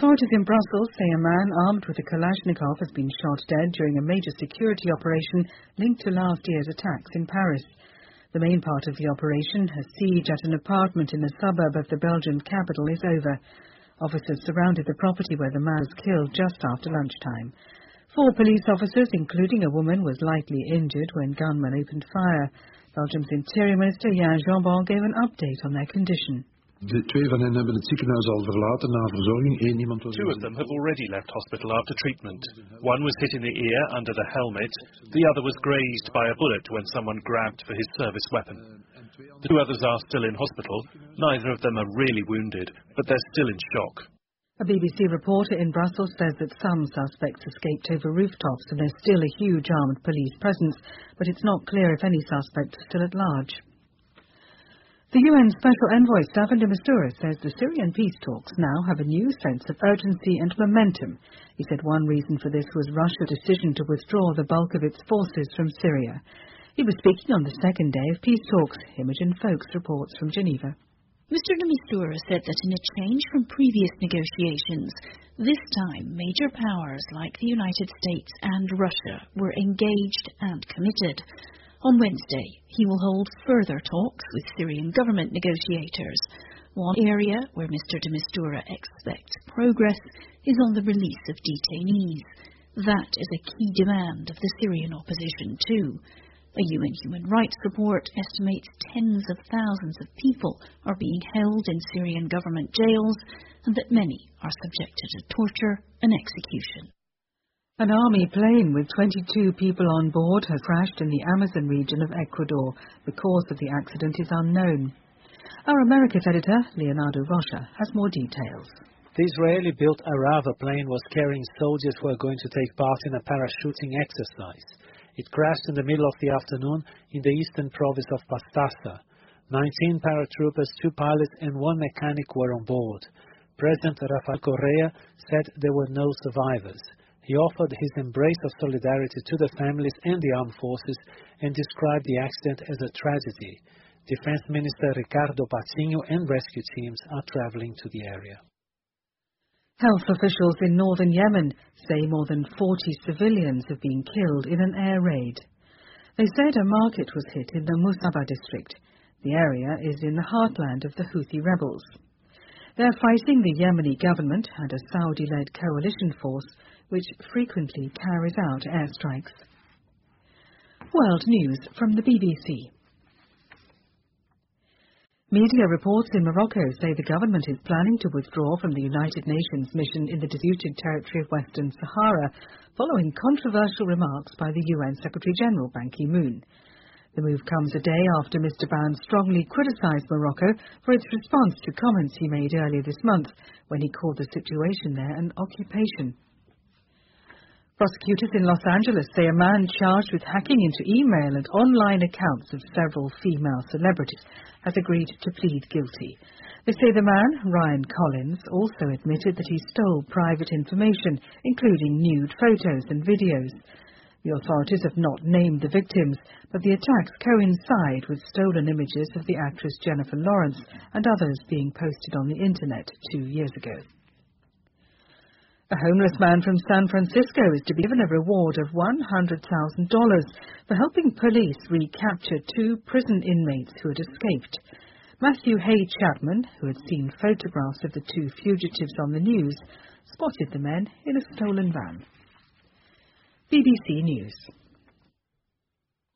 Authorities in Brussels say a man armed with a Kalashnikov has been shot dead during a major security operation linked to last year's attacks in Paris. The main part of the operation, a siege at an apartment in a suburb of the Belgian capital, is over. Officers surrounded the property where the man was killed just after lunchtime. 4 police officers, including a woman, was lightly injured when gunmen opened fire. Belgium's Interior Minister Jan Jambon gave an update on their condition. 2 van hen hebben het ziekenhuis al verlaten na verzorging. 1 iemand was... 2 of them have already left hospital after treatment. One was hit in the ear under the helmet. The other was grazed by a bullet when someone grabbed for his service weapon. The 2 others are still in hospital. Neither of them are really wounded, but they're still in shock. A BBC reporter in Brussels says that some suspects escaped over rooftops and there's still a huge armed police presence, but it's not clear if any suspects are still at large. The UN Special Envoy Staffan de Mistura says the Syrian peace talks now have a new sense of urgency and momentum. He said one reason for this was Russia's decision to withdraw the bulk of its forces from Syria. He was speaking on the second day of peace talks. Imogen Folks reports from Geneva. Mr. de Mistura said that in a change from previous negotiations, this time major powers like the United States and Russia were engaged and committed. On Wednesday, he will hold further talks with Syrian government negotiators. One area where Mr. de Mistura expects progress is on the release of detainees. That is a key demand of the Syrian opposition too. A UN human rights report estimates tens of thousands of people are being held in Syrian government jails and that many are subjected to torture and execution. An army plane with 22 people on board has crashed in the Amazon region of Ecuador. The cause of the accident is unknown. Our Americas editor, Leonardo Rocha, has more details. The Israeli-built Arava plane was carrying soldiers who are going to take part in a parachuting exercise. It crashed in the middle of the afternoon in the eastern province of Pastaza. 19 paratroopers, 2 pilots and 1 mechanic were on board. President Rafael Correa said there were no survivors. He offered his embrace of solidarity to the families and the armed forces and described the accident as a tragedy. Defense Minister Ricardo Patinho and rescue teams are traveling to the area. Health officials in northern Yemen say more than 40 civilians have been killed in an air raid. They said a market was hit in the Musaba district. The area is in the heartland of the Houthi rebels. They're fighting the Yemeni government and a Saudi-led coalition force which frequently carries out airstrikes. World news from the BBC. Media reports in Morocco say the government is planning to withdraw from the United Nations mission in the disputed territory of Western Sahara, following controversial remarks by the UN Secretary-General Ban Ki-moon. The move comes a day after Mr. Ban strongly criticised Morocco for its response to comments he made earlier this month, when he called the situation there an occupation. Prosecutors in Los Angeles say a man charged with hacking into email and online accounts of several female celebrities has agreed to plead guilty. They say the man, Ryan Collins, also admitted that he stole private information, including nude photos and videos. The authorities have not named the victims, but the attacks coincide with stolen images of the actress Jennifer Lawrence and others being posted on the internet 2 years ago. A homeless man from San Francisco is to be given a reward of $100,000 for helping police recapture 2 prison inmates who had escaped. Matthew Hay Chapman, who had seen photographs of the 2 fugitives on the news, spotted the men in a stolen van. BBC News.